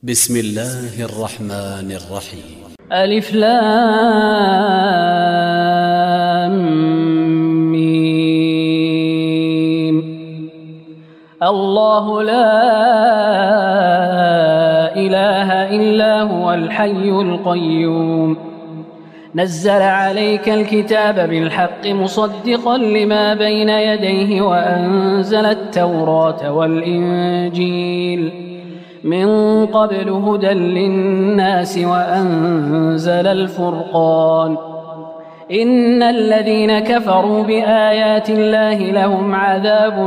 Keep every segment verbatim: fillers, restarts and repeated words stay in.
بسم الله الرحمن الرحيم. ألف لام ميم. الله لا إله إلا هو الحي القيوم نزل عليك الكتاب بالحق مصدقا لما بين يديه وأنزل التوراة والإنجيل من قبل هدى للناس وأنزل الفرقان إن الذين كفروا بآيات الله لهم عذاب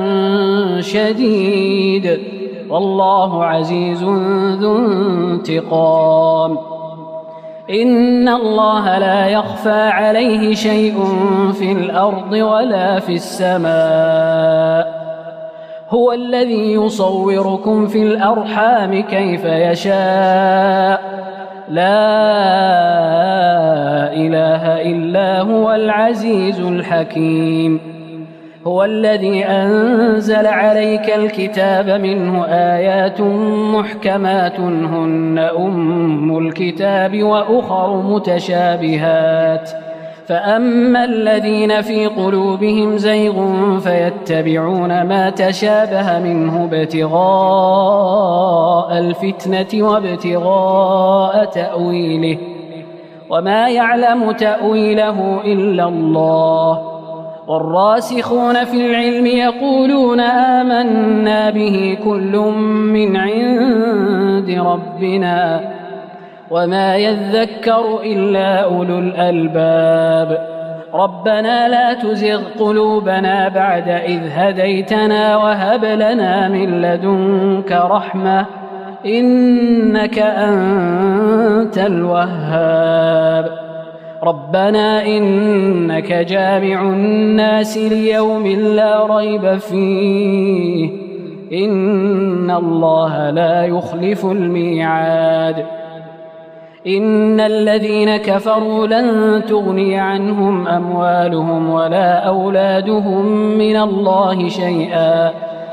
شديد والله عزيز ذو انتقام إن الله لا يخفى عليه شيء في الأرض ولا في السماء هو الذي يصوركم في الأرحام كيف يشاء لا إله إلا هو العزيز الحكيم هو الذي أنزل عليك الكتاب منه آيات محكمات هن أم الكتاب وأخر متشابهات فأما الذين في قلوبهم زيغ فيتبعون ما تشابه منه ابتغاء الفتنة وابتغاء تأويله وما يعلم تأويله إلا الله والراسخون في العلم يقولون آمنا به كل من عند ربنا وما يذكر إلا أولو الألباب ربنا لا تزغ قلوبنا بعد إذ هديتنا وهب لنا من لدنك رحمة إنك أنت الوهاب ربنا إنك جامع الناس ليوم لا ريب فيه إن الله لا يخلف الميعاد إن الذين كفروا لن تغني عنهم أموالهم ولا أولادهم من الله شيئا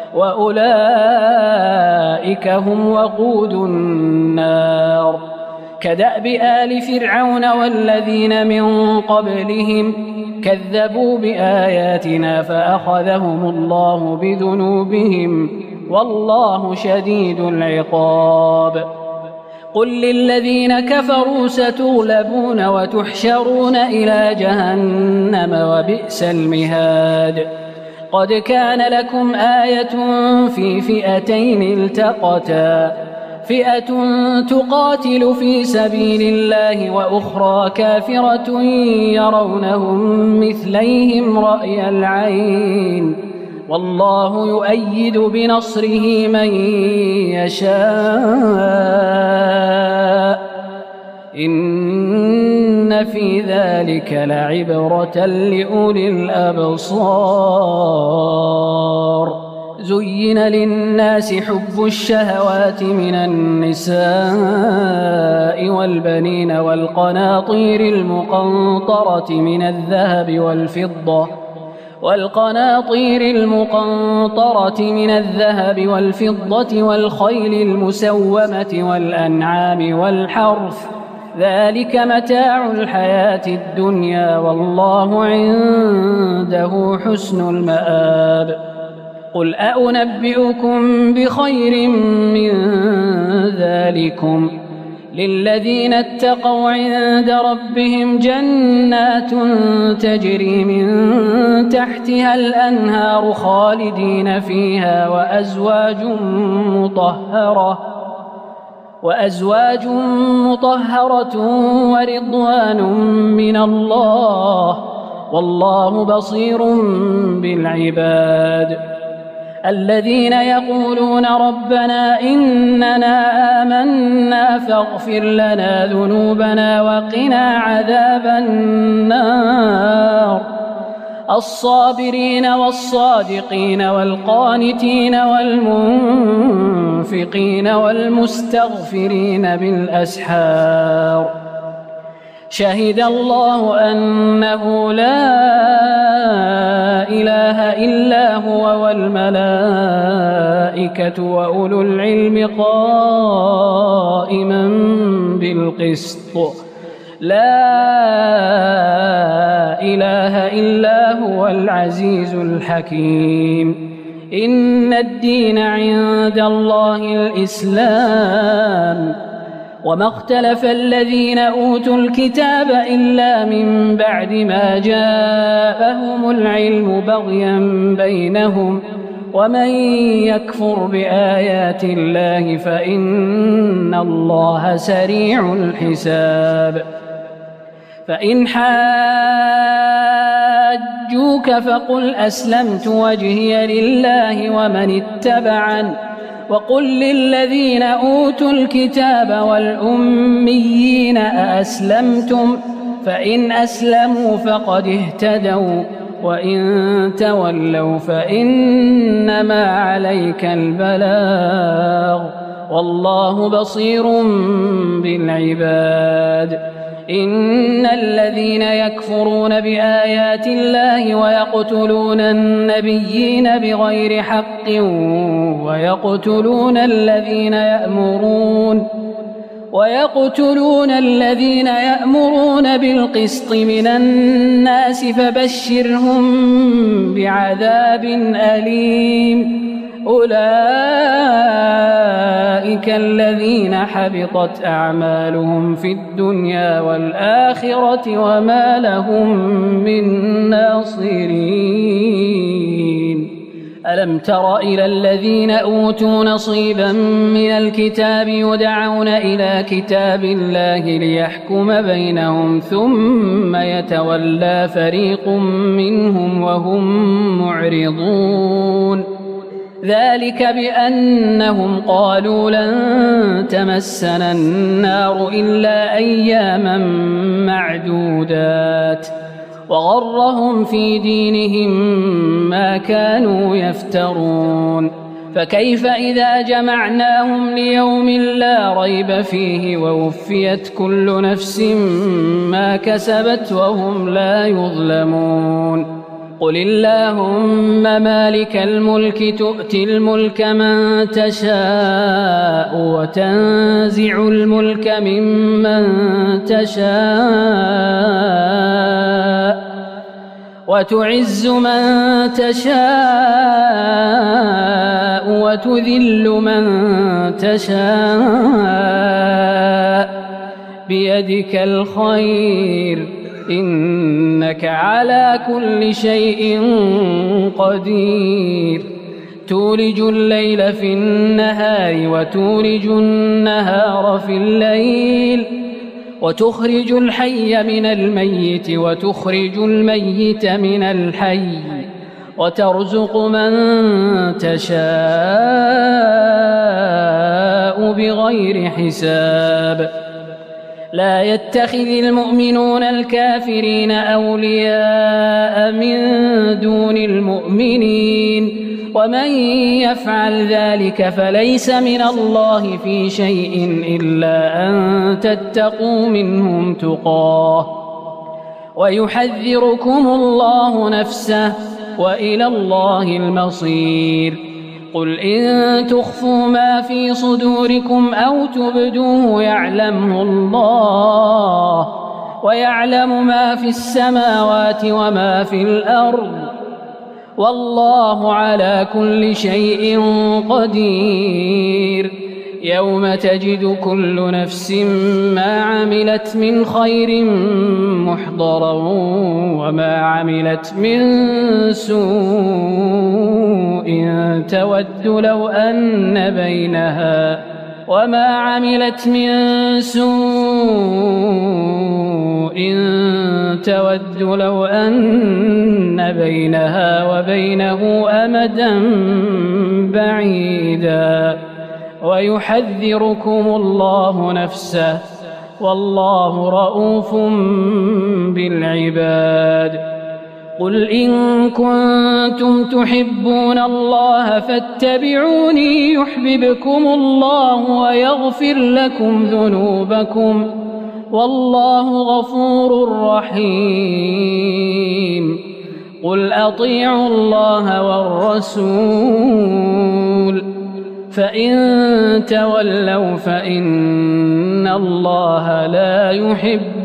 وأولئك هم وقود النار كدأب آل فرعون والذين من قبلهم كذبوا بآياتنا فأخذهم الله بذنوبهم والله شديد العقاب قل للذين كفروا ستغلبون وتحشرون إلى جهنم وبئس المهاد قد كان لكم آية في فئتين التقتا فئة تقاتل في سبيل الله وأخرى كافرة يرونهم مثليهم رأي العين والله يؤيد بنصره من يشاء إن في ذلك لعبرة لأولي الأبصار زين للناس حب الشهوات من النساء والبنين والقناطير المقنطرة من الذهب والفضة والقناطير المقنطرة من الذهب والفضة والخيل المسومة والأنعام والحرث ذلك متاع الحياة الدنيا والله عنده حسن المآب قل أنبئكم بخير من ذلكم للذين اتقوا عند ربهم جنات تجري من تحتها الأنهار خالدين فيها وأزواج مطهرة وأزواج مطهرة ورضوان من الله والله بصير بالعباد الذين يقولون ربنا إننا آمنا فاغفر لنا ذنوبنا وقنا عذاب النار الصابرين والصادقين والقانتين والمنفقين والمستغفرين بالأسحار شهد الله أنه لا إله إلا هو والملائكة وأولو العلم قائما بالقسط لا إله إلا هو العزيز الحكيم إن الدين عند الله الإسلام وما اختلف الذين أوتوا الكتاب إلا من بعد ما جاءهم العلم بغيا بينهم ومن يكفر بآيات الله فإن الله سريع الحساب فإن حاجوك فقل أسلمت وجهي لله ومن اتبعن وقل للذين أوتوا الكتاب والأميين أأسلمتم فإن أسلموا فقد اهتدوا وإن تولوا فإنما عليك البلاغ والله بصير بالعباد إن الذين يكفرون بآيات الله ويقتلون النبيين بغير حق ويقتلون الذين يأمرون ويقتلون الذين يأمرون بالقسط من الناس فبشرهم بعذاب أليم أولئك الذين حبطت أعمالهم في الدنيا والآخرة وما لهم من ناصرين ألم تر إلى الذين أوتوا نصيبا من الكتاب يدعون إلى كتاب الله ليحكم بينهم ثم يتولى فريق منهم وهم معرضون ذلك بأنهم قالوا لن تمسنا النار إلا أياما معدودات وغرهم في دينهم ما كانوا يفترون فكيف إذا جمعناهم ليوم لا ريب فيه ووفيت كل نفس ما كسبت وهم لا يظلمون قل اللهم مالك الملك تؤتي الملك من تشاء وتنزع الملك ممن تشاء وتعز من تشاء وتذل من تشاء بيدك الخير إنك على كل شيء قدير تولج الليل في النهار وتولج النهار في الليل وتخرج الحي من الميت وتخرج الميت من الحي وترزق من تشاء بغير حساب لا يتخذ المؤمنون الكافرين أولياء من دون المؤمنين ومن يفعل ذلك فليس من الله في شيء إلا أن تتقوا منهم تقاه ويحذركم الله نفسه وإلى الله المصير قل إن تخفوا ما في صدوركم أو تبدوه يعلمه الله ويعلم ما في السماوات وما في الأرض والله على كل شيء قدير يوم تجد كل نفس ما عملت من خير محضرا وما عملت من سوء تود لو أن بينها وما عملت من سوء تود لو أن بينها وبينه أمدا بعيدا ويحذركم الله نفسه والله رؤوف بالعباد قل إن كنتم تحبون الله فاتبعوني يحببكم الله ويغفر لكم ذنوبكم والله غفور رحيم قل أطيعوا الله والرسول فإن تولوا فإن إن الله لا يحب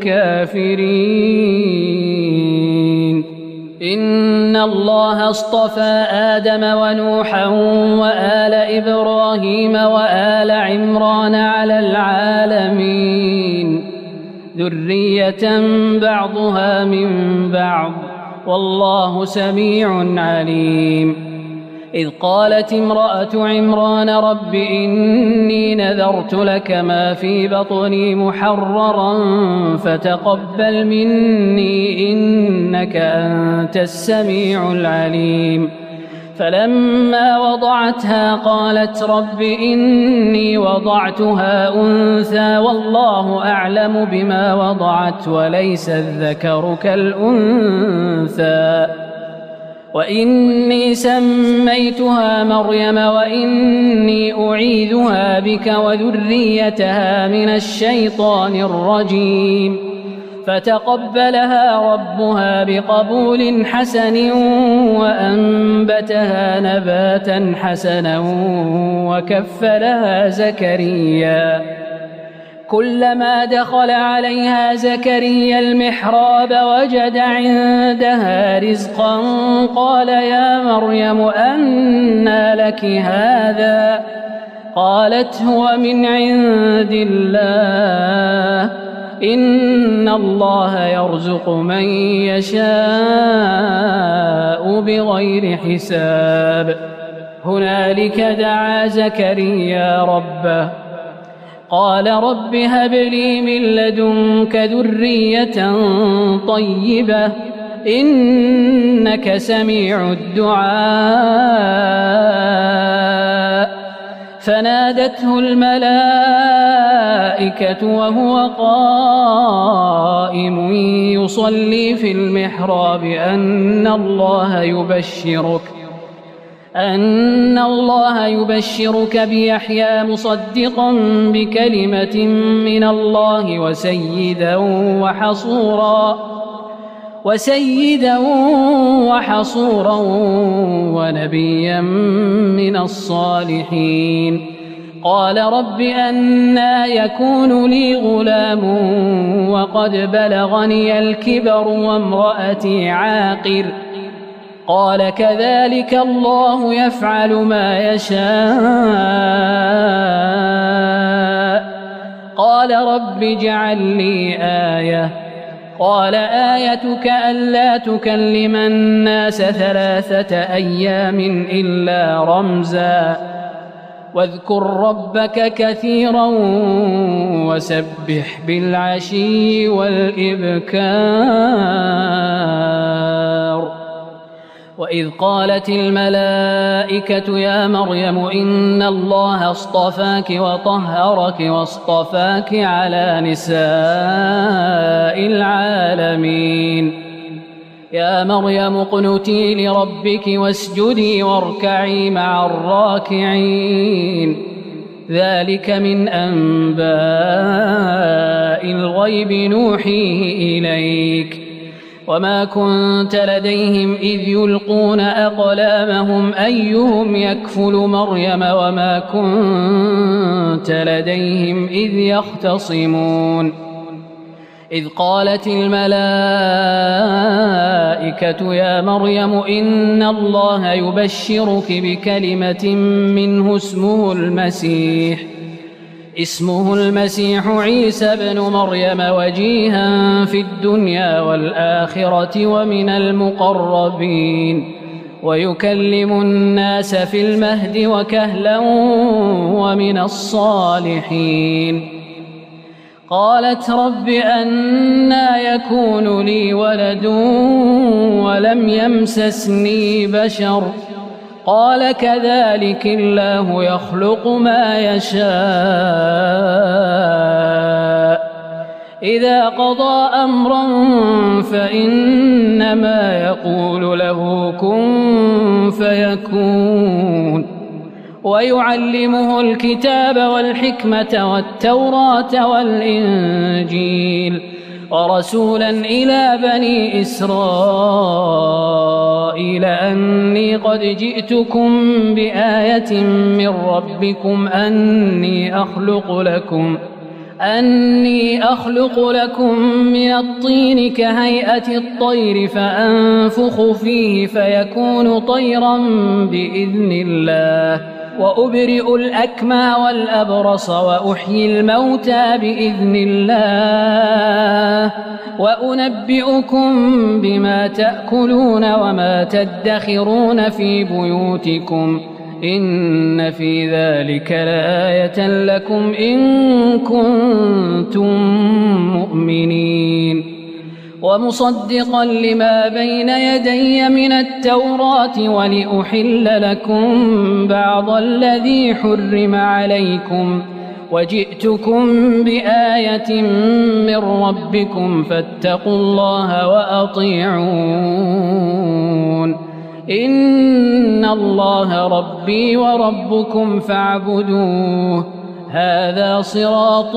الكافرين. إن الله اصطفى آدم ونوحا وآل إبراهيم وآل عمران على العالمين ذرية بعضها من بعض والله سميع عليم. إذ قالت امرأة عمران رب إني نذرت لك ما في بطني محررا فتقبل مني إنك أنت السميع العليم. فلما وضعتها قالت رب إني وضعتها أنثى والله أعلم بما وضعت وليس الذكر كالأنثى وإني سميتها مريم وإني أعيذها بك وذريتها من الشيطان الرجيم. فتقبلها ربها بقبول حسن وأنبتها نباتا حسنا وكفلها زكريا. كلما دخل عليها زكريا المحراب وجد عندها رزقا قال يا مريم أنى لك هذا؟ قالت هو من عند الله إن الله يرزق من يشاء بغير حساب. هنالك دعا زكريا ربه قال رب هب لي من لدنك ذرية طيبة إنك سميع الدعاء. فنادته الملائكة وهو قائم يصلي في المحراب أن الله يبشرك أن الله يبشرك بيحيى مصدقا بكلمة من الله وسيدا وحصورا وسيدا وحصورا ونبيا من الصالحين. قال رب أنى يكون لي غلام وقد بلغني الكبر وامرأتي عاقر؟ قال كذلك الله يفعل ما يشاء. قال رب اجعل لي آية. قال آيتك ألا تكلم الناس ثلاثة أيام إلا رمزا واذكر ربك كثيرا وسبح بالعشي والإبكار. وإذ قالت الملائكة يا مريم إن الله اصطفاك وطهرك واصطفاك على نساء العالمين. يا مريم اقنتي لربك واسجدي واركعي مع الراكعين. ذلك من أنباء الغيب نوحيه إليك وما كنت لديهم إذ يلقون أقلامهم أيهم يكفل مريم وما كنت لديهم إذ يختصمون. إذ قالت الملائكة يا مريم إن الله يبشرك بكلمة منه اسمه المسيح اسمه المسيح عيسى بن مريم وجيها في الدنيا والآخرة ومن المقربين ويكلم الناس في المهد وكهلا ومن الصالحين. قالت رب أنى يكون لي ولد ولم يمسسني بشر؟ قال كذلك الله يخلق ما يشاء إذا قضى أمرا فإنما يقول له كن فيكون. ويعلمه الكتاب والحكمة والتوراة والإنجيل ورسولا إلى بني إسرائيل أني قد جئتكم بآية من ربكم أني أخلق لكم أني أخلق لكم من الطين كهيئة الطير فأنفخ فيه فيكون طيرا بإذن الله وأبرئ الأكمى والأبرص وأحيي الموتى بإذن الله وأنبئكم بما تأكلون وما تدخرون في بيوتكم إن في ذلك لآية لكم إن كنتم مؤمنين ومصدقا لما بين يدي من التوراة ولأحل لكم بعض الذي حرم عليكم وجئتكم بآية من ربكم فاتقوا الله وأطيعون إن الله ربي وربكم فاعبدوه هذا صراط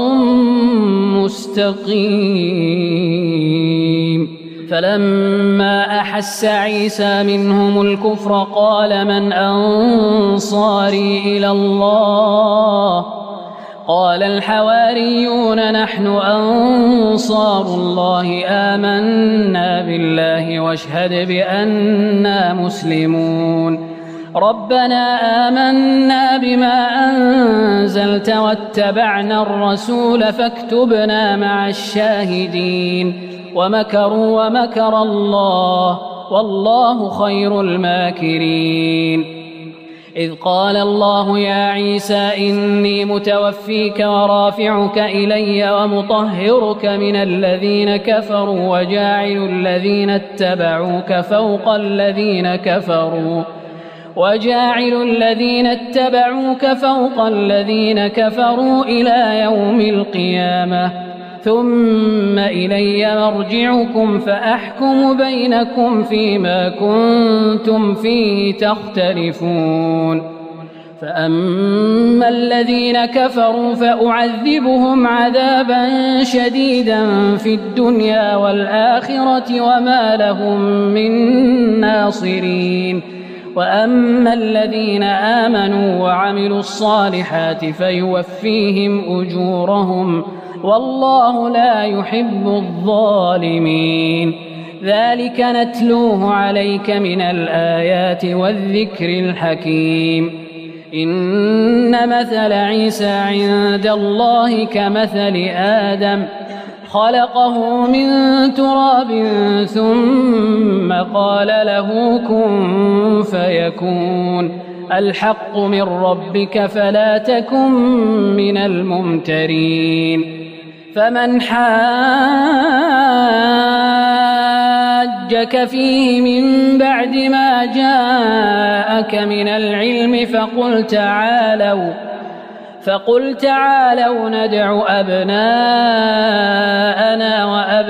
مستقيم فلما أحس عيسى منهم الكفر قال من أنصاري إلى الله قال الحواريون نحن أنصار الله آمنا بالله واشهد بأننا مسلمون ربنا آمنا بما أنزلت واتبعنا الرسول فاكتبنا مع الشاهدين ومكروا ومكر الله والله خير الماكرين إذ قال الله يا عيسى إني متوفيك ورافعك إلي ومطهرك من الذين كفروا وجاعل الذين اتبعوك فوق الذين كفروا وجاعل الذين اتبعوك فوق الذين كفروا إلى يوم القيامة ثم إلي مرجعكم فأحكم بينكم فيما كنتم فيه تختلفون فأما الذين كفروا فأعذبهم عذابا شديدا في الدنيا والآخرة وما لهم من ناصرين وأما الذين آمنوا وعملوا الصالحات فيوفيهم أجورهم والله لا يحب الظالمين ذلك نتلوه عليك من الآيات والذكر الحكيم إن مثل عيسى عند الله كمثل آدم خلقه من تراب ثم قال له كن فيكون الحق من ربك فلا تكن من الممترين فمن حاجك فيه من بعد ما جاءك من العلم فقل تعالوا فقل تعالوا ندع أبناءنا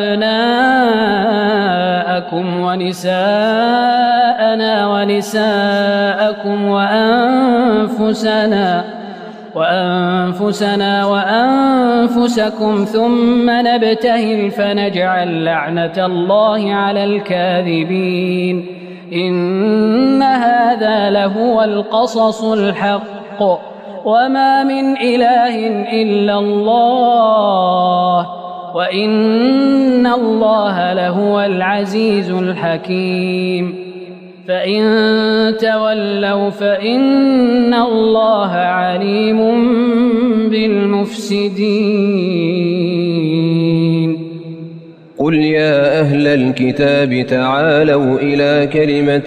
وأبناءكم ونساءنا ونساءكم وأنفسنا وأنفسنا وأنفسكم ثم نبتهل فنجعل لعنة الله على الكاذبين إن هذا لهو القصص الحق وما من إله إلا الله وإن الله لهو العزيز الحكيم فإن تولوا فإن الله عليم بالمفسدين قل يا أهل الكتاب تعالوا إلى كلمة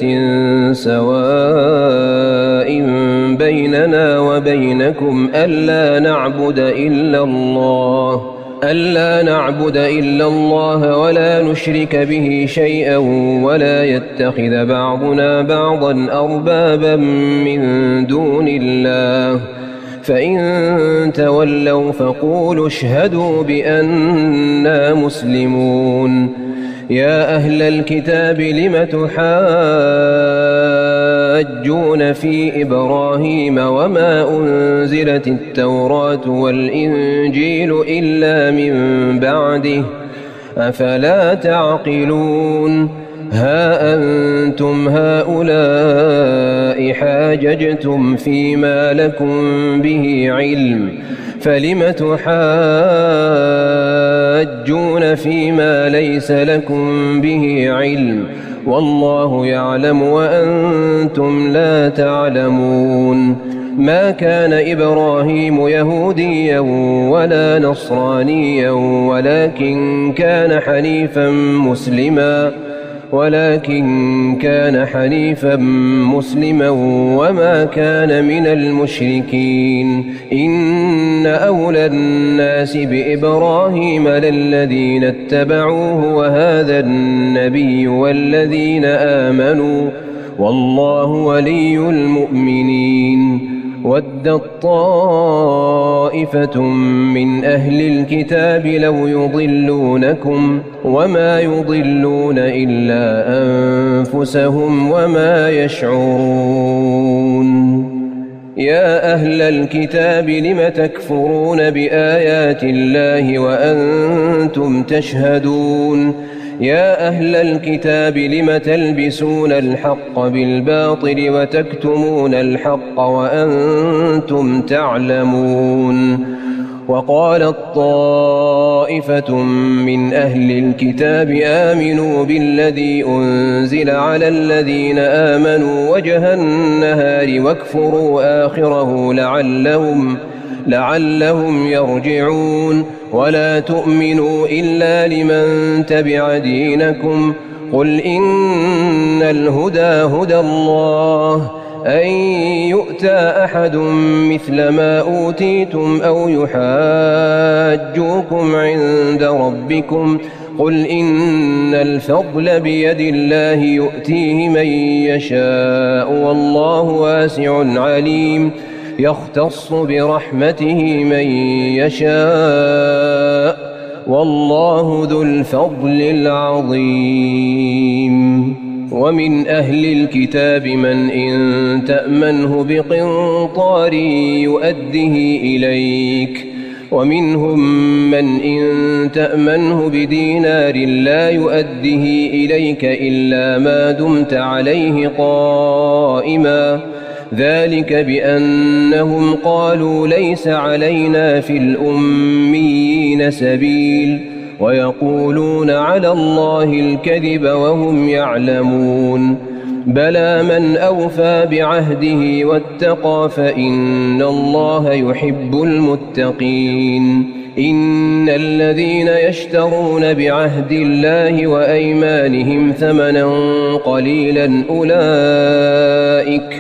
سواء بيننا وبينكم ألا نعبد إلا الله ألا نعبد إلا الله ولا نشرك به شيئا ولا يتخذ بعضنا بعضا أربابا من دون الله فإن تولوا فقولوا اشهدوا بأننا مسلمون يا أهل الكتاب لم تحاجون في إبراهيم وما أنزلت التوراة والإنجيل إلا من بعده أفلا تعقلون ها أنتم هؤلاء حاججتم فيما لكم به علم فلم تحاجون فيما ليس لكم به علم والله يعلم وأنتم لا تعلمون ما كان إبراهيم يهوديا ولا نصرانيا ولكن كان حنيفا مسلما ولكن كان حنيفا مسلما وما كان من المشركين إن أولى الناس بإبراهيم للذين اتبعوه وهذا النبي والذين آمنوا والله ولي المؤمنين ودت طائفة من أهل الكتاب لو يضلونكم وما يضلون إلا أنفسهم وما يشعرون يا أهل الكتاب لم تكفرون بآيات الله وأنتم تشهدون يا أهل الكتاب لم تلبسون الحق بالباطل وتكتمون الحق وأنتم تعلمون وقالت طائفة من أهل الكتاب آمنوا بالذي أنزل على الذين آمنوا وجه النهار واكفروا آخره لعلهم لعلهم يرجعون ولا تؤمنوا إلا لمن تبع دينكم قل إن الهدى هدى الله أن يؤتى أحد مثل ما أوتيتم أو يحاجوكم عند ربكم قل إن الفضل بيد الله يؤتيه من يشاء والله واسع عليم يختص برحمته من يشاء والله ذو الفضل العظيم ومن أهل الكتاب من إن تأمنه بقنطار يؤده إليك ومنهم من إن تأمنه بدينار لا يؤده إليك إلا ما دمت عليه قائما ذلك بأنهم قالوا ليس علينا في الأميين سبيل ويقولون على الله الكذب وهم يعلمون بلى من أوفى بعهده واتقى فإن الله يحب المتقين إن الذين يشترون بعهد الله وأيمانهم ثمنا قليلا أولئك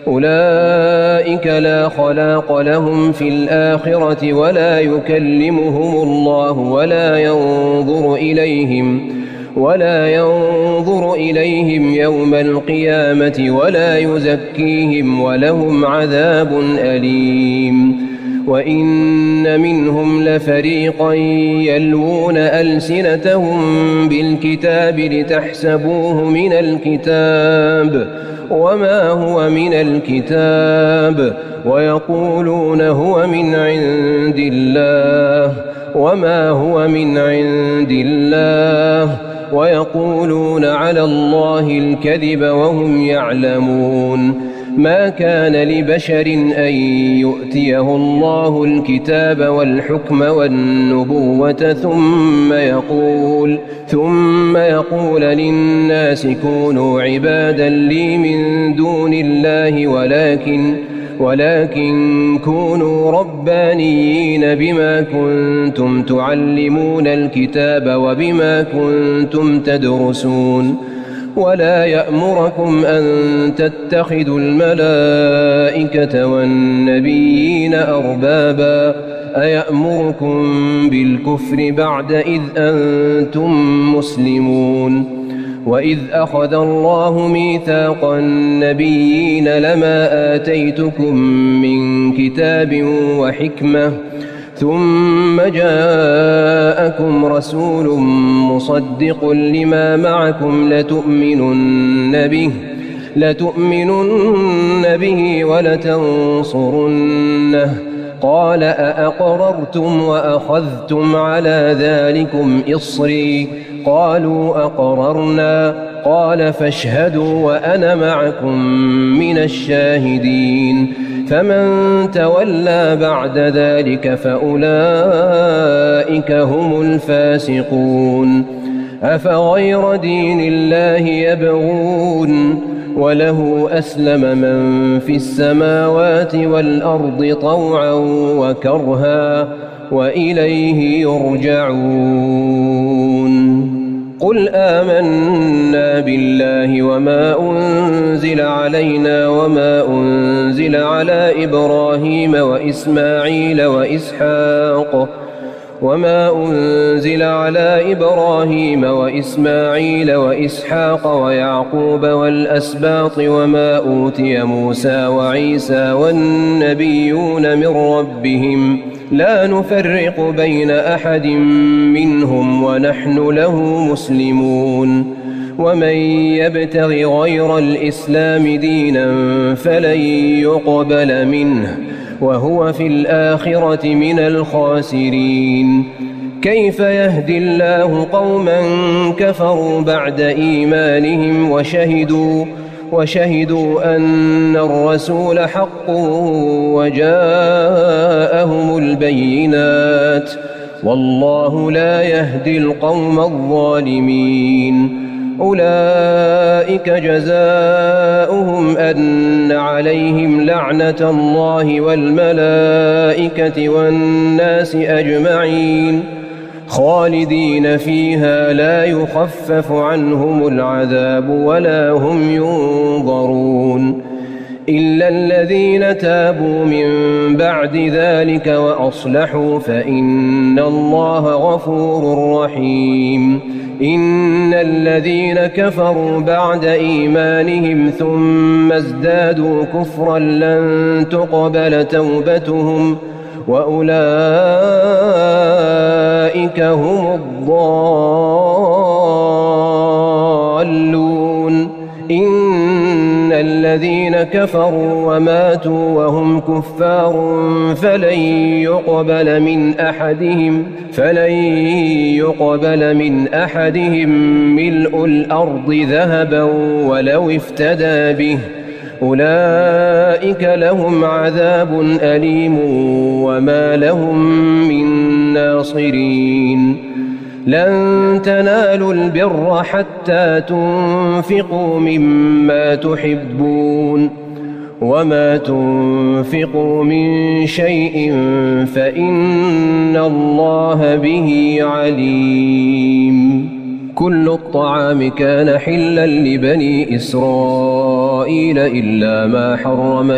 أولئك لا خلاق لهم في الآخرة ولا يكلمهم الله ولا ينظر إليهم ولا ينظر إليهم يوم القيامة ولا يزكيهم ولهم عذاب أليم وإن منهم لفريقا يلوون ألسنتهم بالكتاب لتحسبوه من الكتاب وما هو من الكتاب ويقولون هو من عند الله وما هو من عند الله ويقولون على الله الكذب وهم يعلمون ما كان لبشر أن يؤتيه الله الكتاب والحكم والنبوة ثم يقول ثم يقول للناس كونوا عبادا لي من دون الله ولكن ولكن كونوا ربانيين بما كنتم تعلمون الكتاب وبما كنتم تدرسون ولا يأمركم أن تتخذوا الملائكة والنبيين أربابا أيأمركم بالكفر بعد إذ أنتم مسلمون وإذ أخذ الله ميثاق النبيين لما آتيتكم من كتاب وحكمة ثم جاءكم رسول مصدق لما معكم لتؤمنن به لتؤمنن به ولتنصرنه قال أأقررتم وأخذتم على ذلكم إصري قالوا أقررنا قال فاشهدوا وأنا معكم من الشاهدين فمن تولى بعد ذلك فأولئك هم الفاسقون أفغير دين الله يبغون وله أسلم من في السماوات والأرض طوعا وكرها وإليه يرجعون قل آمنا بالله وما أنزل علينا وما أنزل على إبراهيم وإسماعيل وإسحاق وما أنزل على إبراهيم وإسماعيل وإسحاق ويعقوب والأسباط وما أوتي موسى وعيسى والنبيون من ربهم لا نفرق بين أحد منهم ونحن له مسلمون ومن يبتغ غير الإسلام دينا فلن يقبل منه وهو في الآخرة من الخاسرين كيف يهدي الله قوما كفروا بعد إيمانهم وشهدوا وشهدوا أن الرسول حق وجاءهم البينات والله لا يهدي القوم الظالمين أولئك جزاؤهم أن عليهم لعنة الله والملائكة والناس أجمعين خالدين فيها لا يخفف عنهم العذاب ولا هم ينظرون إلا الذين تابوا من بعد ذلك وأصلحوا فإن الله غفور رحيم إن الذين كفروا بعد إيمانهم ثم ازدادوا كفرا لن تقبل توبتهم وأولئك هم الضالون إن الذين كفروا وماتوا وهم كفار فلن يقبل من أحدهم فلن يقبل من أحدهم ملء الأرض ذهبا ولو افتدى به أولئك لهم عذاب أليم وما لهم من ناصرين لن تنالوا البر حتى تنفقوا مما تحبون وما تنفقوا من شيء فإن الله به عليم كل الطعام كان حلا لبني إسرائيل إلا ما حرم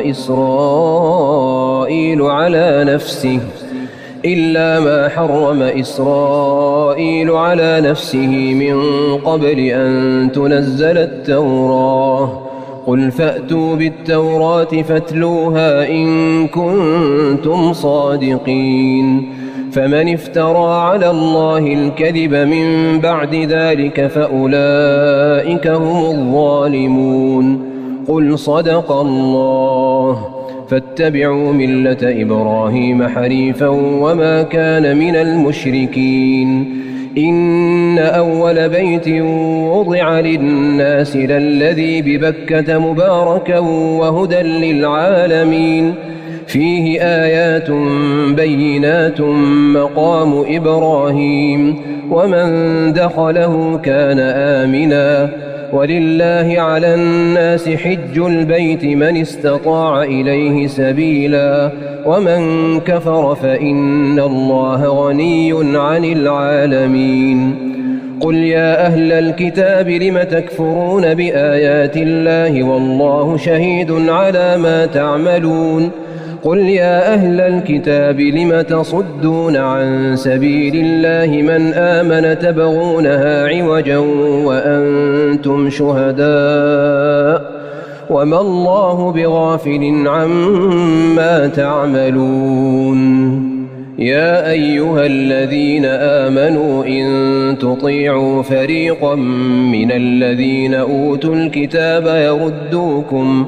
إسرائيل على نفسه إلا ما حرم إسرائيل على نفسه من قبل أن تنزل التوراة قل فأتوا بالتوراة فاتلوها إن كنتم صادقين فمن افترى على الله الكذب من بعد ذلك فأولئك هم الظالمون قل صدق الله فاتبعوا ملة إبراهيم حنيفا وما كان من المشركين إن أول بيت وضع للناس للذي ببكة مباركا وهدى للعالمين فيه آيات بينات مقام إبراهيم ومن دخله كان آمنا ولله على الناس حج البيت من استطاع إليه سبيلا ومن كفر فإن الله غني عن العالمين قل يا أهل الكتاب لم تكفرون بآيات الله والله شهيد على ما تعملون قل يا أهل الكتاب لم تصدون عن سبيل الله من آمن تبغونها عوجا وأنتم شهداء وما الله بغافل عما تعملون يا أيها الذين آمنوا إن تطيعوا فريقا من الذين أوتوا الكتاب يردوكم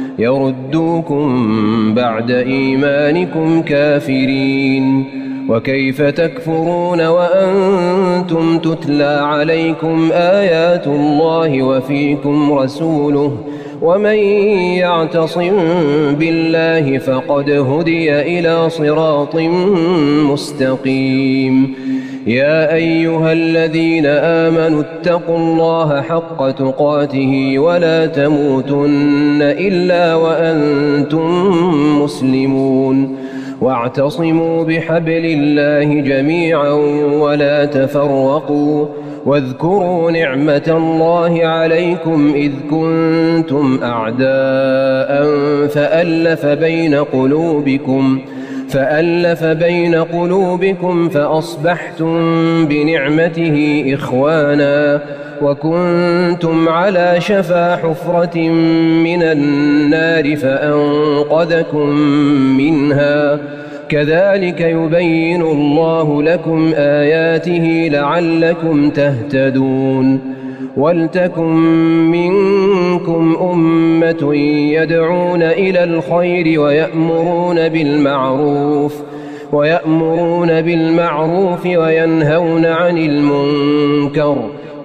يردوكم بعد إيمانكم كافرين وكيف تكفرون وأنتم تتلى عليكم آيات الله وفيكم رسوله ومن يعتصم بالله فقد هدي إلى صراط مستقيم. يا أيها الذين آمنوا اتقوا الله حق تقاته ولا تموتن إلا وأنتم مسلمون. واعتصموا بحبل الله جميعا ولا تفرقوا. واذكروا نعمة الله عليكم إذ كنتم أعداء فألف بين قلوبكم فألف بين قلوبكم فأصبحتم بنعمته إخوانا وكنتم على شفا حفرة من النار فأنقذكم منها. كذلك يبين الله لكم آياته لعلكم تهتدون. ولتكن منكم أمة يدعون إلى الخير ويأمرون بالمعروف ويأمرون بالمعروف وينهون عن المنكر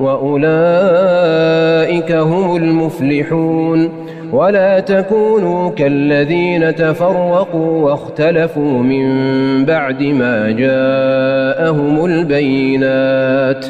وأولئك هم المفلحون. ولا تكونوا كالذين تفرقوا واختلفوا من بعد ما جاءهم البينات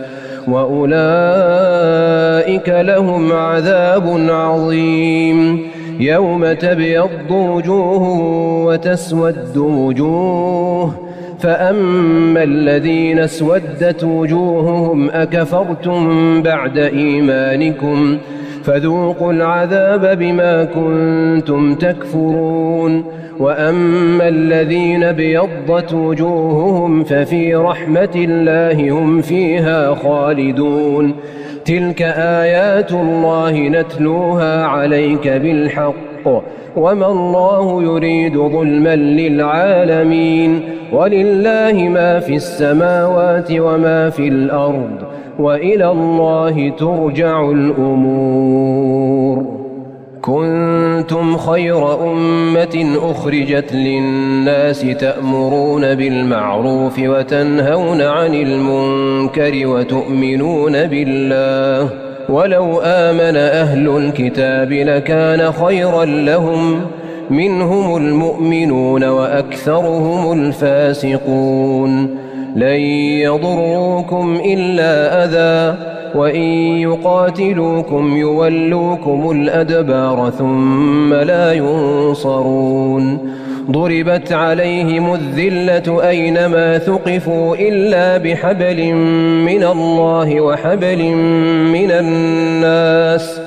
وأولئك لهم عذاب عظيم. يوم تبيض وجوه وتسود وجوه فأما الذين اسودت وجوههم أكفرتم بعد إيمانكم فذوقوا العذاب بما كنتم تكفرون. وأما الذين ابيضت وجوههم ففي رحمة الله هم فيها خالدون. تلك آيات الله نتلوها عليك بالحق وما الله يريد ظلما للعالمين. ولله ما في السماوات وما في الأرض وإلى الله ترجع الأمور. كنتم خير أمة أخرجت للناس تأمرون بالمعروف وتنهون عن المنكر وتؤمنون بالله. ولو آمن أهل الكتاب لكان خيرا لهم منهم المؤمنون وأكثرهم الفاسقون. لن يضروكم إلا أذى وإن يقاتلوكم يولوكم الأدبار ثم لا ينصرون. ضربت عليهم الذلة أينما ثقفوا إلا بحبل من الله وحبل من الناس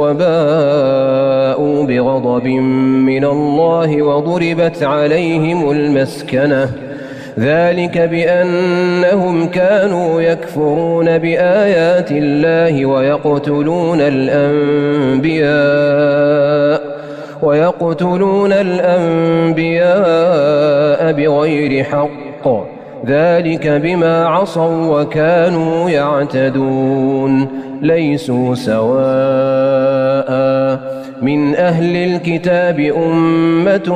وباءوا بغضب من الله وضربت عليهم المسكنة. ذلك بأنهم كانوا يكفرون بآيات الله ويقتلون الأنبياء ويقتلون الأنبياء بغير حق. ذلك بما عصوا وكانوا يعتدون. ليسوا سواء من أهل الكتاب أمة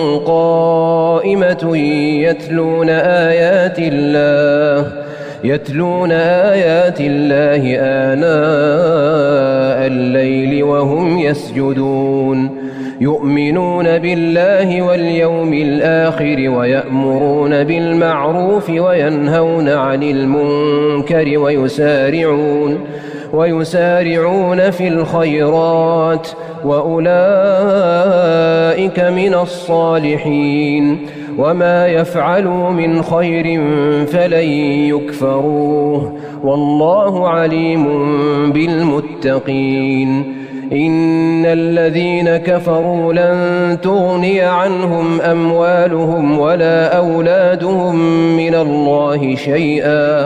قائمة يتلون آيات الله يتلون آيات الله آناء الليل وهم يسجدون. يؤمنون بالله واليوم الآخر ويأمرون بالمعروف وينهون عن المنكر ويسارعون ويسارعون في الخيرات وأولئك من الصالحين. وما يفعلوا من خير فلن يكفروه والله عليم بالمتقين. إن الذين كفروا لن تغني عنهم أموالهم ولا أولادهم من الله شيئا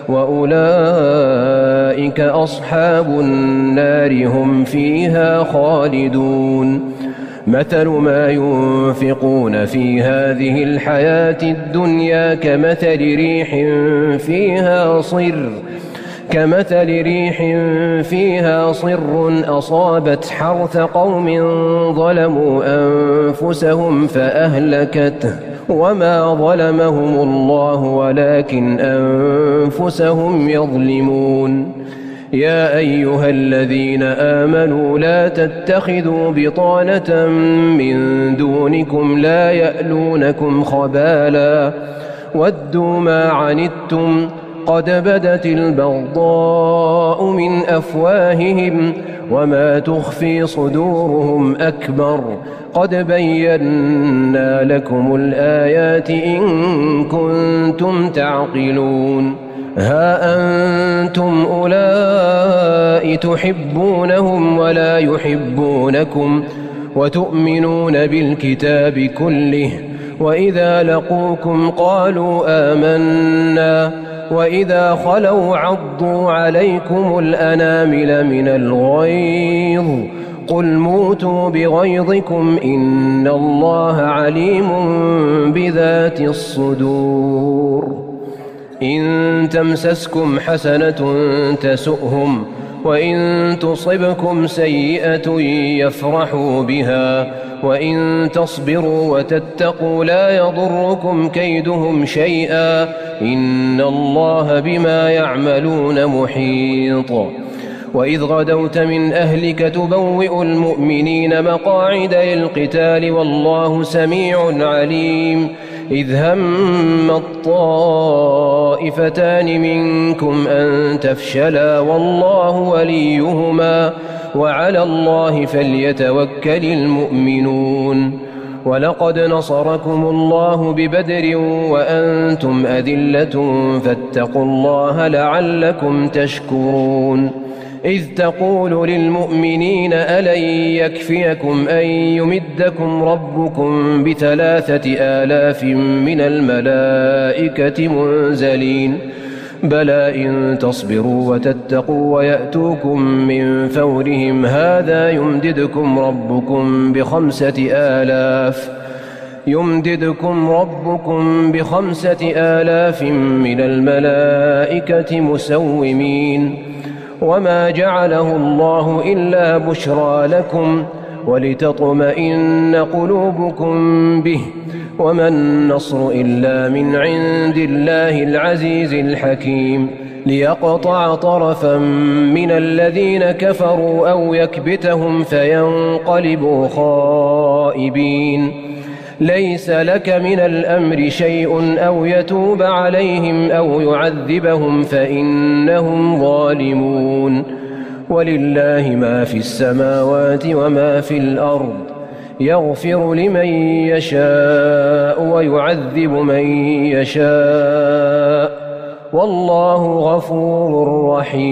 وأولئك أصحاب النار هم فيها خالدون. مثل ما ينفقون في هذه الحياة الدنيا كمثل ريح فيها صر كمثل ريح فيها صر أصابت حرث قوم ظلموا أنفسهم فأهلكته وما ظلمهم الله ولكن أنفسهم يظلمون. يا أيها الذين آمنوا لا تتخذوا بطانة من دونكم لا يألونكم خبالا ودوا ما عنتم قد بدت البغضاء من أفواههم وما تخفي صدورهم أكبر قد بينا لكم الآيات إن كنتم تعقلون ها أنتم أولئك تحبونهم ولا يحبونكم وتؤمنون بالكتاب كله وإذا لقوكم قالوا آمنا وإذا خلوا عضوا عليكم الأنامل من الغيظ قل موتوا بغيظكم إن الله عليم بذات الصدور إن تمسسكم حسنة تسؤهم وإن تصبكم سيئة يفرحوا بها وإن تصبروا وتتقوا لا يضركم كيدهم شيئا إن الله بما يعملون محيط وإذ غدوت من أهلك تبوئ المؤمنين مقاعد للقتال والله سميع عليم إذ هم الطائفتان منكم أن تفشلا والله وليهما وعلى الله فليتوكل المؤمنون ولقد نصركم الله ببدر وأنتم أذلة فاتقوا الله لعلكم تشكرون إذ تقول للمؤمنين ألن يكفيكم أن يمدكم ربكم بثلاثة آلاف من الملائكة منزلين بلى إن تصبروا وتتقوا ويأتوكم من فورهم هذا يمددكم ربكم بخمسة آلاف يمددكم ربكم بخمسة آلاف من الملائكة مسومين وما جعله الله إلا بشرى لكم ولتطمئن قلوبكم به وما النصر إلا من عند الله العزيز الحكيم ليقطع طرفا من الذين كفروا أو يكبتهم فينقلبوا خائبين ليس لك من الأمر شيء أو يتوب عليهم أو يعذبهم فإنهم ظالمون ولله ما في السماوات وما في الأرض يغفر لمن يشاء ويعذب من يشاء والله غفور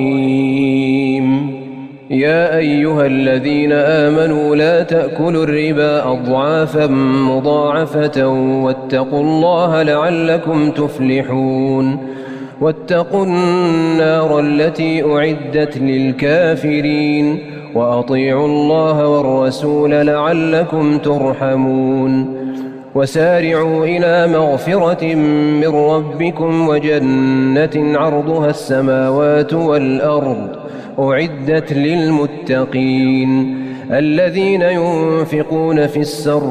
رحيم يا أيها الذين آمنوا لا تأكلوا الربا أضعافا مضاعفة واتقوا الله لعلكم تفلحون واتقوا النار التي أعدت للكافرين وأطيعوا الله والرسول لعلكم ترحمون وسارعوا إلى مغفرة من ربكم وجنة عرضها السماوات والأرض أعدت للمتقين الذين ينفقون في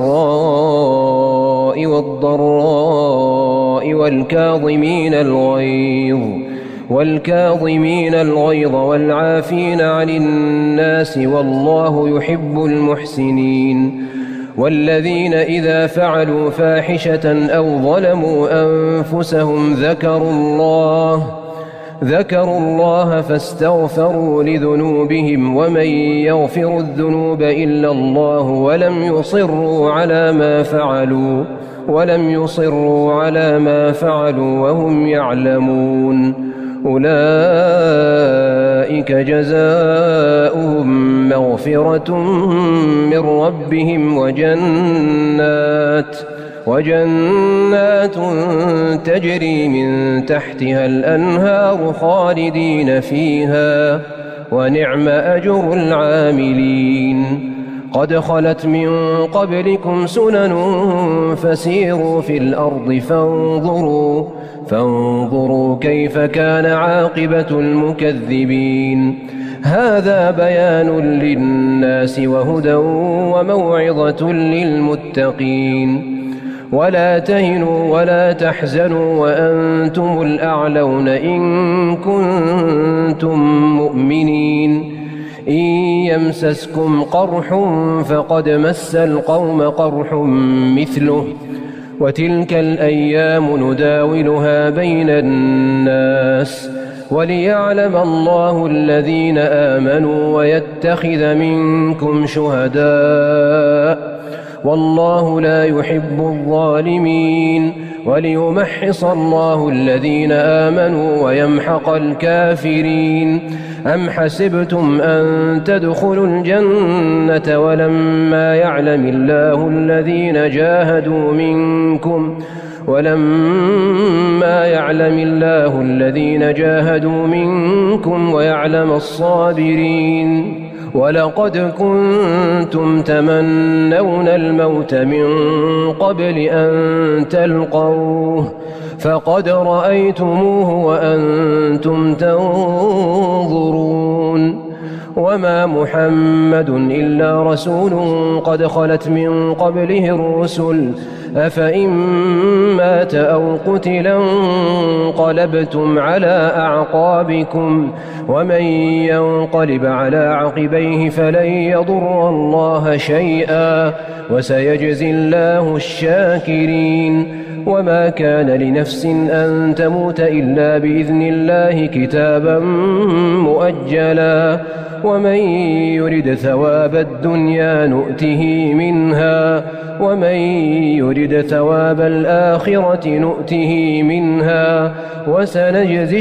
السراء والضراء والكاظمين الغيظ والكاظمين الغيظ والعافين عن الناس والله يحب المحسنين والذين إذا فعلوا فاحشة أو ظلموا أنفسهم ذكروا الله ذكروا الله فاستغفروا لذنوبهم ومن يغفر الذنوب إلا الله ولم يصروا على ما فعلوا ولم يصروا على ما فعلوا وهم يعلمون أولئك جزاؤهم مغفرة من ربهم وجنات وجنات تجري من تحتها الأنهار خالدين فيها ونعم أجر العاملين قد خلت من قبلكم سنن فسيروا في الأرض فانظروا فانظروا كيف كان عاقبة المكذبين هذا بيان للناس وهدى وموعظة للمتقين ولا تهنوا ولا تحزنوا وأنتم الأعلون إن كنتم مؤمنين إن يمسسكم قرح فقد مس القوم قرح مثله وتلك الأيام نداولها بين الناس وليعلم الله الذين آمنوا ويتخذ منكم شهداء والله لا يحب الظالمين وليمحص الله الذين آمنوا ويمحق الكافرين أم حسبتم أن تدخلوا الجنة ولما يعلم الله الذين جاهدوا منكم ولما يعلم الله الذين جاهدوا منكم ويعلم الصابرين ولقد كنتم تمنون الموت من قبل أن تلقوه فقد رأيتموه وأنتم تنظرون وما محمد إلا رسول قد خلت من قبله الرسل أفإن مات أو قتلا انقلبتم على أعقابكم ومن ينقلب على عقبيه فلن يضر الله شيئا وسيجزي الله الشاكرين وما كان لنفس أن تموت إلا بإذن الله كتابا مؤجلا ومن يرد ثواب الدنيا نؤته منها ومن يرد ثواب الآخرة نؤته منها وسنجزي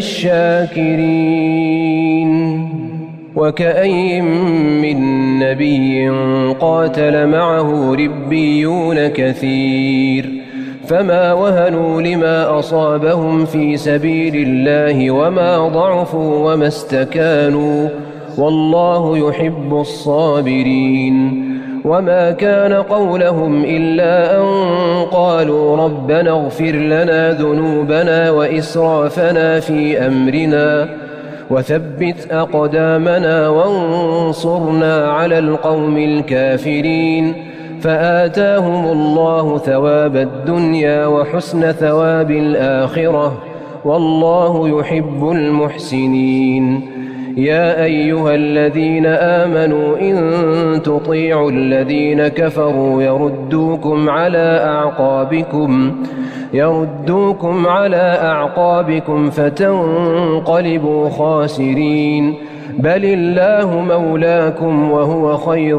الشاكرين وكأي من نبي قاتل معه ربيون كثير فما وهنوا لما أصابهم في سبيل الله وما ضعفوا وما استكانوا والله يحب الصابرين وما كان قولهم إلا أن قالوا ربنا اغفر لنا ذنوبنا وإسرافنا في أمرنا وثبت أقدامنا وانصرنا على القوم الكافرين فآتاهم الله ثواب الدنيا وحسن ثواب الآخرة والله يحب المحسنين يا أيها الذين آمنوا إن تطيعوا الذين كفروا يردوكم على أعقابكم يردوكم على أعقابكم فتنقلبوا خاسرين بل الله مولاكم وهو خير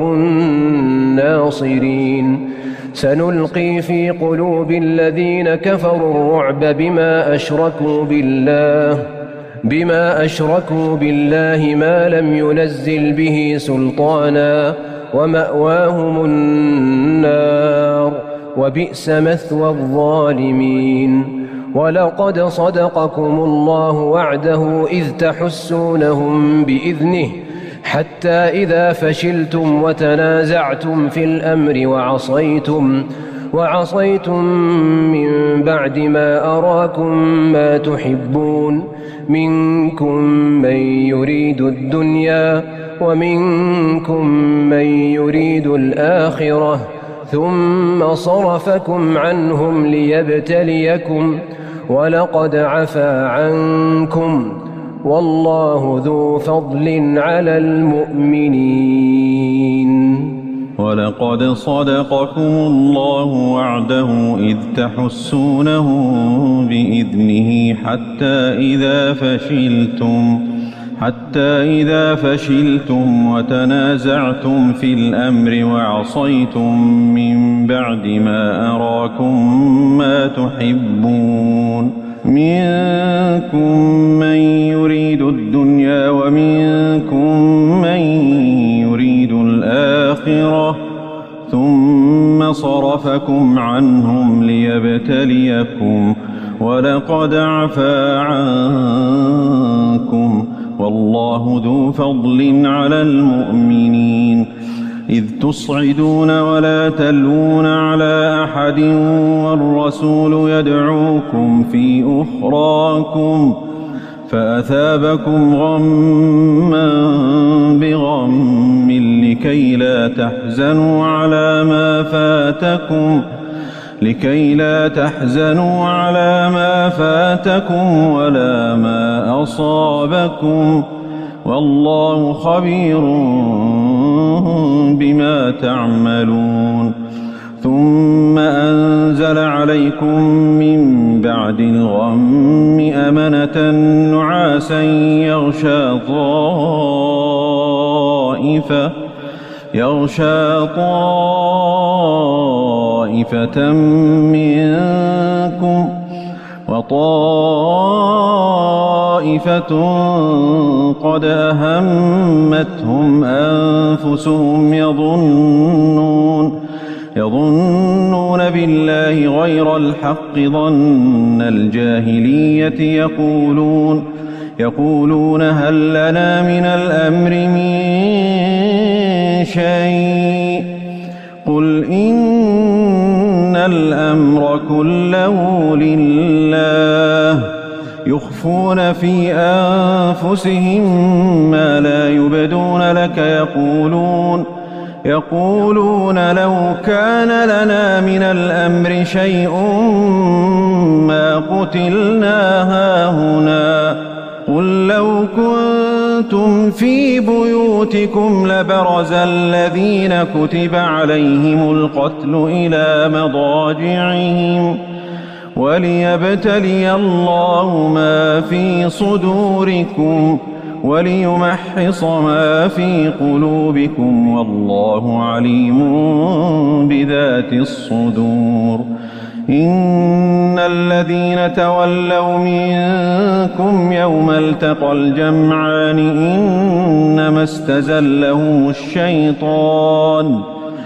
الناصرين سنلقي في قلوب الذين كفروا الرعب بما أشركوا بالله بما أشركوا بالله ما لم ينزل به سلطانا ومأواهم النار وبئس مثوى الظالمين ولقد صدقكم الله وعده إذ تحسونهم بإذنه حتى إذا فشلتم وتنازعتم في الأمر وعصيتم وعصيتم من بعد ما أراكم ما تحبون منكم من يريد الدنيا ومنكم من يريد الآخرة ثم صرفكم عنهم ليبتليكم ولقد عفا عنكم والله ذو فضل على المؤمنين ولقد صدقكم الله وعده إذ تحسونه بإذنه حتى إذا فشلتم حتى إذا فشلتم وتنازعتم في الأمر وعصيتم من بعد ما أراكم ما تحبون منكم من يريد الدنيا ومنكم من يريد الآخرة ثم صرفكم عنهم ليبتليكم ولقد عفا عنكم والله ذو فضل على المؤمنين إذ تصعدون ولا تلوون على أحد والرسول يدعوكم في أخراكم فأثابكم غما بغم لكي لا تحزنوا على ما فاتكم لكي لا تحزنوا على ما فاتكم ولا ما أصابكم والله خبير بما تعملون ثم أنزل عليكم من بعد الغم أمنة نعاسا يغشى طائفة يغشى طائفة منكم وطائفة قد أهمتهم أنفسهم يظنون يظنون بالله غير الحق ظن الجاهلية يقولون يقولون هل لنا من الأمر من شيء قل إن الأمر كله لله يخفون في أنفسهم ما لا يبدون لك يقولون يقولون لو كان لنا من الأمر شيء ما قتلنا هاهنا قل لو كنتم في بيوتكم لبرز الذين كتب عليهم القتل إلى مضاجعهم وليبتلي الله ما في صدوركم وليمحص ما في قلوبكم والله عليم بذات الصدور إن الذين تولوا منكم يوم التقى الجمعان إنما استزلهم الشيطان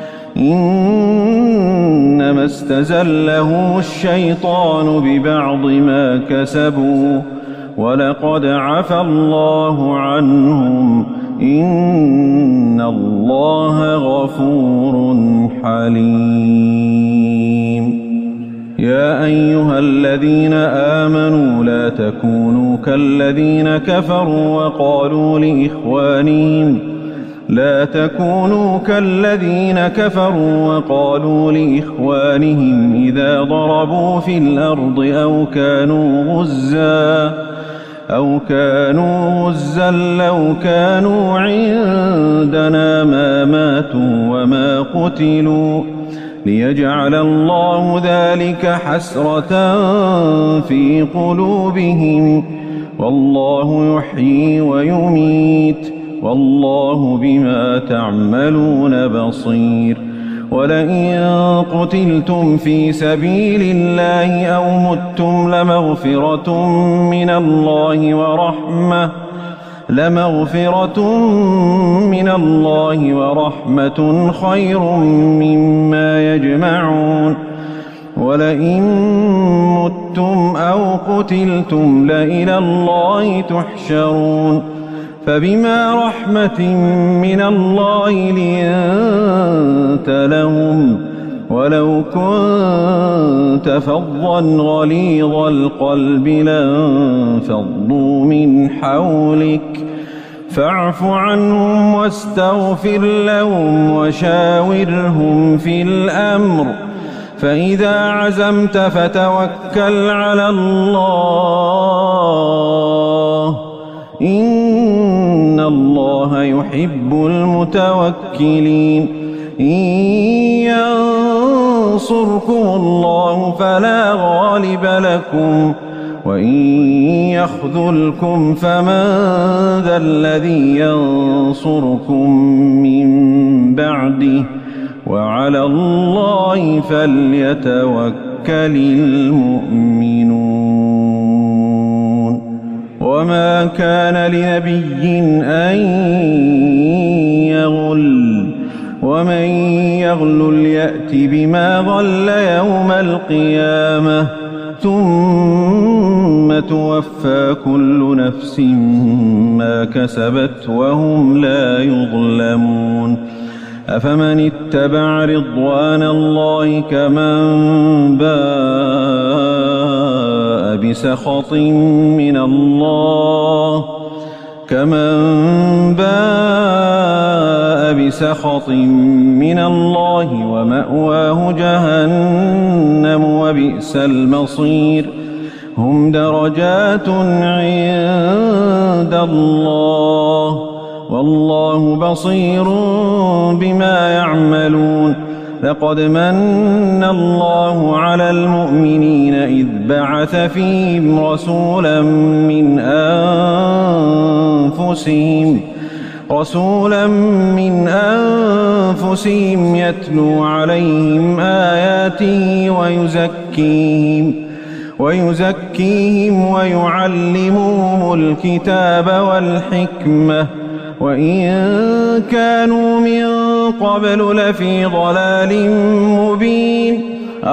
إنما استزلهم الشيطان ببعض ما كسبوا ولقد عفى الله عنهم إن الله غفور حليم يا أيها الذين آمنوا لا تكونوا كالذين كفروا وقالوا لإخوانهم لا تكونوا كالذين كفروا وقالوا لإخوانهم إذا ضربوا في الأرض أو كانوا غزا أو كانوا غزا لو كانوا عندنا ما ماتوا وما قتلوا ليجعل الله ذلك حسرة في قلوبهم والله يحيي ويميت والله بما تعملون بصير ولئن قتلتم في سبيل الله أو متم لمغفرة من الله ورحمة لمغفرة من الله ورحمة خير مما يجمعون ولئن متم أو قتلتم لإلى الله تحشرون فبما رحمة من الله لنت لهم ولو كنت فظا غليظ القلب لانفضوا من حولك فاعف عنهم واستغفر لهم وشاورهم في الأمر فإذا عزمت فتوكل على الله إن الله يحب المتوكلين إن ينصركم الله فلا غالب لكم وإن يخذلكم فمن ذا الذي ينصركم من بعده وعلى الله فليتوكل المؤمنون وما كان لنبي أن يغل ومن يغل يأت بما غل يوم القيامة ثم توفى كل نفس ما كسبت وهم لا يظلمون أفمن اتبع رضوان الله كمن باء بسخط من الله كمن باء بسخط من الله ومأواه جهنم وبئس المصير هم درجات عند الله والله بصير بما يعملون لقد من الله على المؤمنين إذ بعث فيهم رسولا من أنفسهم رسولا من أنفسهم يتلو عليهم آياته ويزكيهم ويزكيهم ويعلمهم الكتاب والحكمة وإن كانوا من قبل لفي ضلال مبين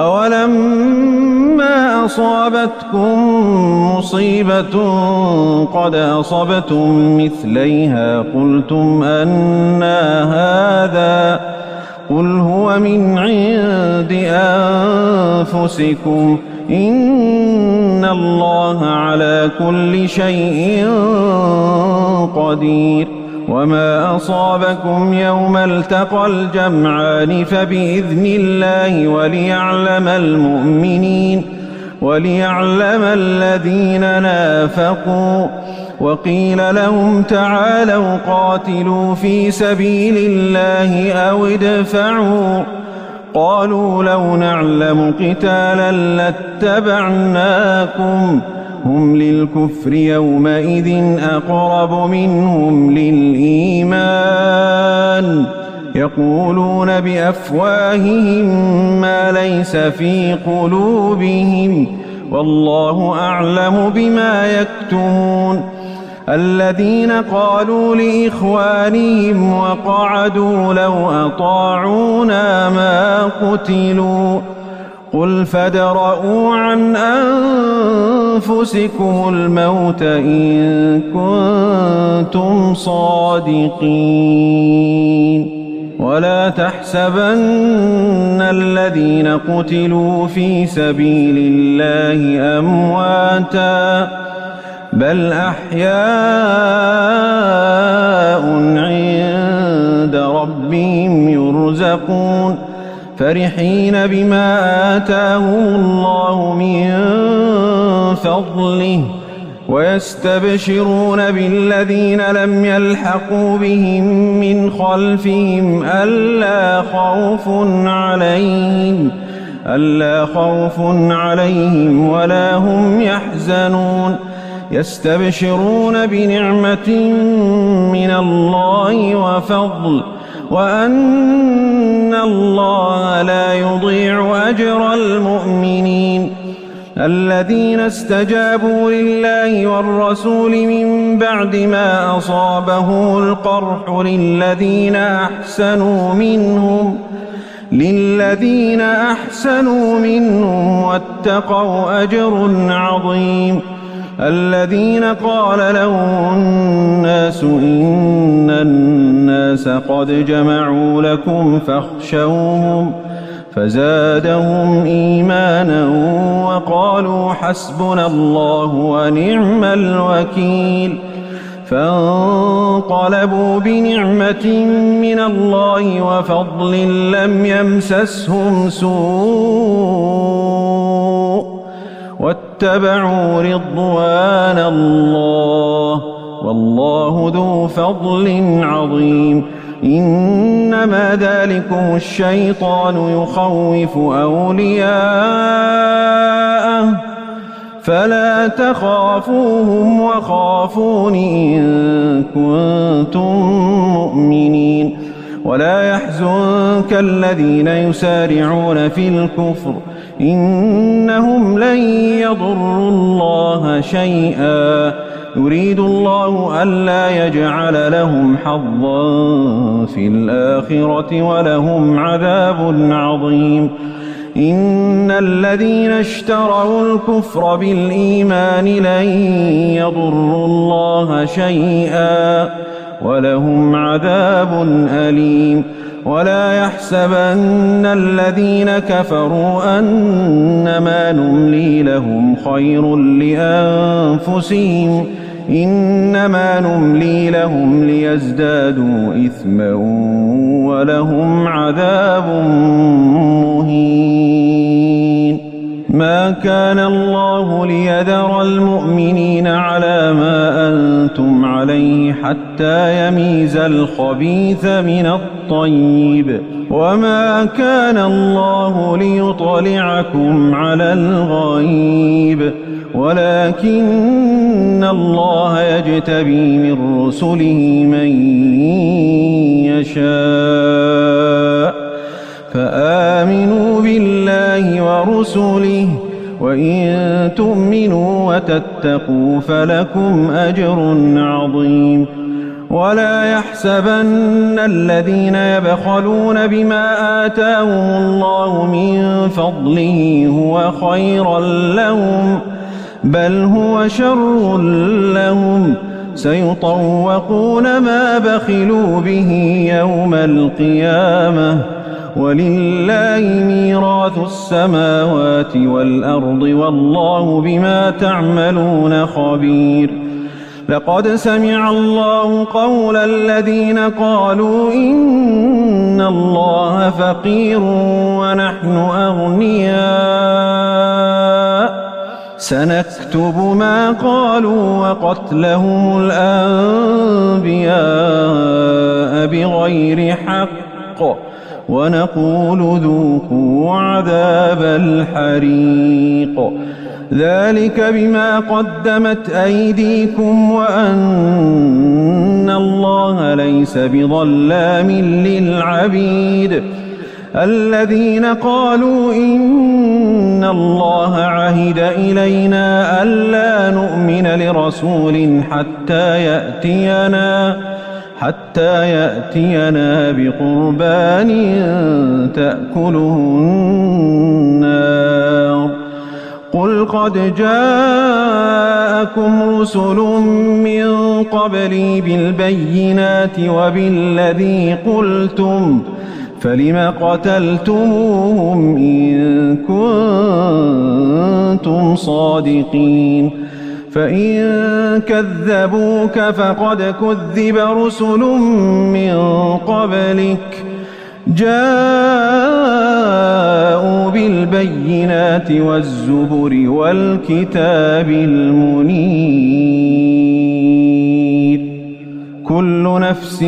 أولما أصابتكم مصيبة قد أصبتم مثليها قلتم أنى هذا قل هو من عند أنفسكم إن الله على كل شيء قدير وما أصابكم يوم التقى الجمعان فبإذن الله وليعلم المؤمنين وليعلم الذين نافقوا وقيل لهم تعالوا قاتلوا في سبيل الله أو ادفعوا قالوا لو نعلم قتالا لاتبعناكم هم للكفر يومئذ أقرب منهم للإيمان يقولون بأفواههم ما ليس في قلوبهم والله أعلم بما يكتمون الذين قالوا لإخوانهم وقعدوا لو أطاعونا ما قتلوا قل فادرءوا عن أنفسكم الموت إن كنتم صادقين ولا تحسبن الذين قتلوا في سبيل الله أمواتا بل أحياء عند ربهم يرزقون فرحين بما آتاهم الله من فضله ويستبشرون بالذين لم يلحقوا بهم من خلفهم ألا خوف عليهم ألا خوف عليهم ولا هم يحزنون يستبشرون بنعمة من الله وفضل وأن الله لا يضيع أجر المؤمنين الذين استجابوا لله والرسول من بعد ما أصابه القرح للذين أحسنوا منهم للذين أحسنوا منهم واتقوا أجر عظيم الذين قال لهم الناس إن الناس قد جمعوا لكم فاخشوهم فزادهم إيمانا وقالوا حسبنا الله ونعم الوكيل فانقلبوا بنعمة من الله وفضل لم يمسسهم سوء واتبعوا رضوان الله والله ذو فضل عظيم إنما ذلكم الشيطان يخوف أولياءه فلا تخافوهم وخافون إن كنتم مؤمنين ولا يحزنك الذين يسارعون في الكفر إنهم لن يضروا الله شيئا يريد الله ألا يجعل لهم حظا في الآخرة ولهم عذاب عظيم إن الذين اشتروا الكفر بالإيمان لن يضروا الله شيئا ولهم عذاب أليم ولا يحسبن الذين كفروا أنما نملي لهم خير لأنفسهم إنما نملي لهم ليزدادوا إثما ولهم عذاب مهين. ما كان الله ليذر المؤمنين على ما أنتم عليه حتى يميز الخبيث من الطيب، وما كان الله ليطلعكم على الغيب، ولكن الله يجتبي من رسله من يشاء، فآمنوا بالله ورسله، وإن تؤمنوا وتتقوا فلكم أجر عظيم. ولا يحسبن الذين يبخلون بما آتاهم الله من فضله هو خيرا لهم، بل هو شر لهم، سيطوقون ما بخلوا به يوم القيامة، ولله ميراث السماوات والأرض والله بما تعملون خبير. لقد سمع الله قول الذين قالوا إن الله فقير ونحن أغنياء، سنكتب ما قالوا وقتلهم الأنبياء بغير حق، ونقول ذوقوا عذاب الحريق، ذلك بما قدمت أيديكم وأن الله ليس بظلام للعبيد. الذين قالوا إن الله عهد إلينا ألا نؤمن لرسول حتى يأتينا حتى يأتينا بقربان تأكله النار، قل قد جاءكم رسل من قبلي بالبينات وبالذي قلتم، فلم قتلتموهم إن كنتم صادقين؟ فإن كذبوك فقد كذب رسل من قبلك جاءوا بالبينات والزبر والكتاب المنير. كل نفس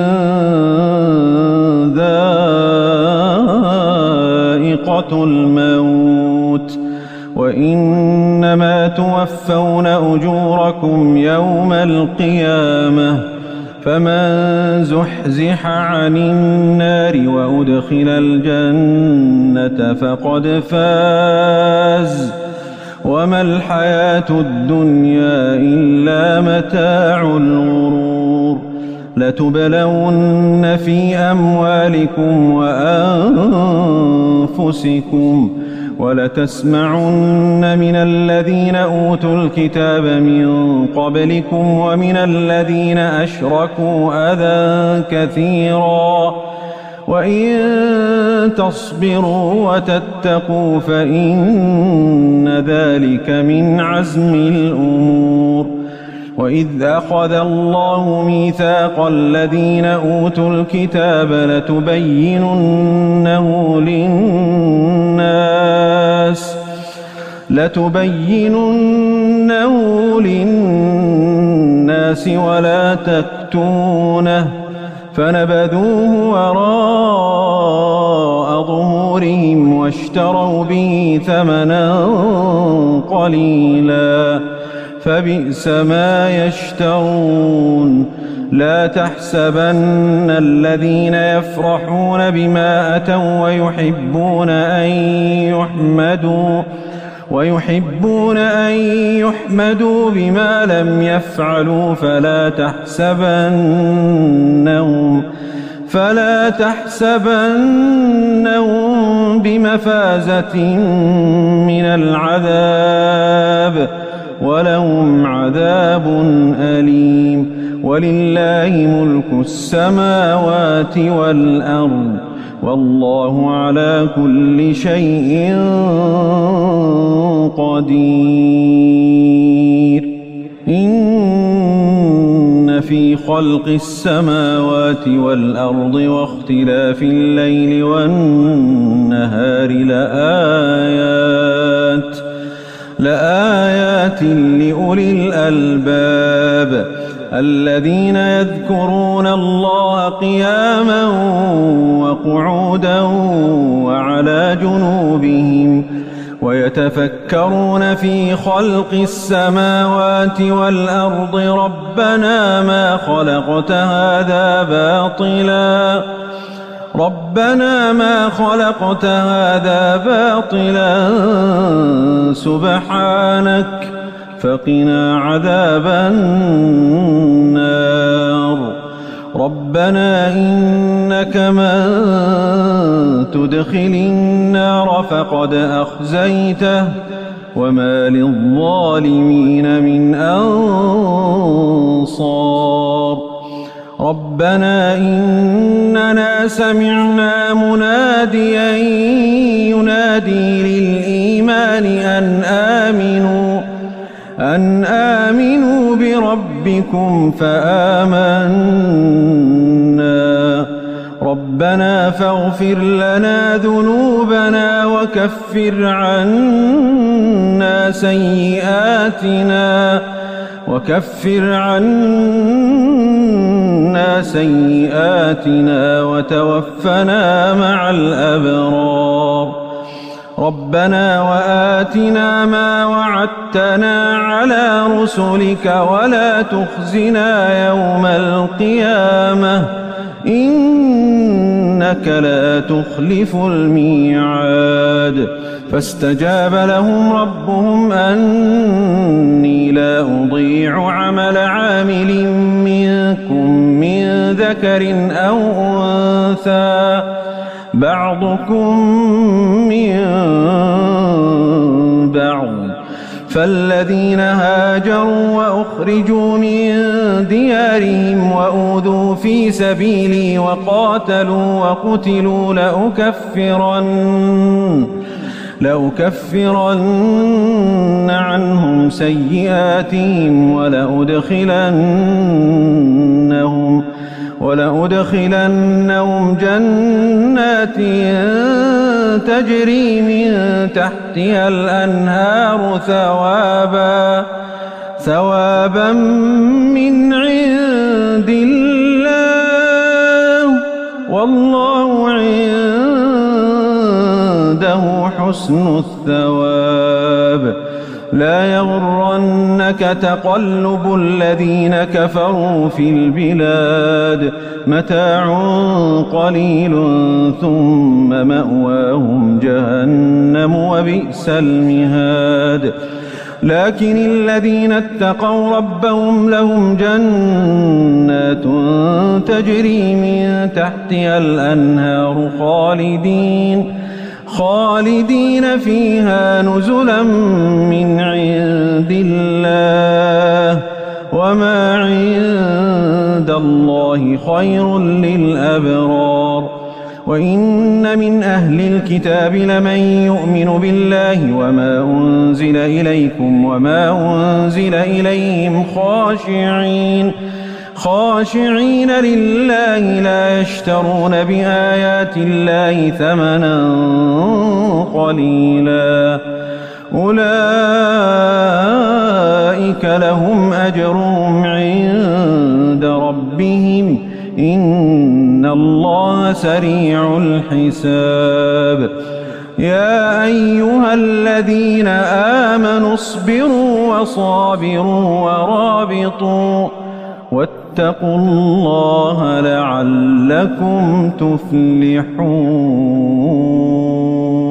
ذائقة الموت، وإنما توفون أجوركم يوم القيامة، فمن زحزح عن النار وأدخل الجنة فقد فاز، وما الحياة الدنيا إلا متاع الغرور. لتبلون في أموالكم وأنفسكم، ولتسمعن من الذين أوتوا الكتاب من قبلكم ومن الذين أشركوا أذى كثيرا، وإن تصبروا وتتقوا فإن ذلك من عزم الأمور. وإذ أخذ الله ميثاق الذين أوتوا الكتاب لتبيننه للناس لتبيننه للناس ولا تكتمونه، فنبذوه وراء ظهورهم واشتروا به ثمنا قليلا، فبئس ما يشترون. لا تحسبن الذين يفرحون بما أتوا ويحبون أن يحمدوا ويحبون أن يحمدوا بما لم يفعلوا فلا تحسبنهم فلا تحسبنهم بمفازة من العذاب، ولهم عذاب أليم. ولله ملك السماوات والأرض، والله على كل شيء قدير. إن في خلق السماوات والأرض واختلاف الليل والنهار لآيات لآيات لأولي الألباب الذين يذكرون الله قياما وقعودا وعلى جنوبهم ويتفكرون في خلق السماوات والأرض ربنا ما خلقت هذا باطلا ربنا ما خلقت هذا باطلا سبحانك فقنا عذاب النار ربنا إنك من تدخل النار فقد أخزيته وما للظالمين من أنصار ربنا إننا سمعنا مناديا ينادي للإيمان أن آمنوا أن آمنوا بربكم فآمنا ربنا فاغفر لنا ذنوبنا وكفر عنا سيئاتنا وكفر عنا سيئاتنا وتوفنا مع الأبرار ربنا وآتنا ما وعدتنا على رسلك ولا تخزنا يوم القيامة إنك لا تخلف الميعاد فاستجاب لهم ربهم أني لا أضيع عمل عامل منكم من ذكر أو أنثى بعضكم من بعض فالذين هاجروا وأخرجوا من ديارهم وأوذوا في سبيلي وقاتلوا وقتلوا لأكفرن لأكفرن عنهم سيئاتهم ولأدخلنهم ولأدخلنهم جنات تجري من تحتها الأنهار ثوابا ثوابا من عند الله والله عنده حسن الثواب لا يغرنك تقلب الذين كفروا في البلاد متاع قليل ثم مأواهم جهنم وبئس المهاد لكن الذين اتقوا ربهم لهم جنات تجري من تحتها الأنهار خالدين خالدين فيها نزلا من عند الله وما عند الله خير للأبرار وإن من أهل الكتاب لمن يؤمن بالله وما أنزل إليكم وما أنزل إليهم خاشعين خاشعين لله لا يشترون بآيات الله ثمنا قليلا أولئك لهم أجرهم عند ربهم إن الله سريع الحساب يا أيها الذين آمنوا اصبروا وصابروا ورابطوا واتقوا الله لعلكم تفلحون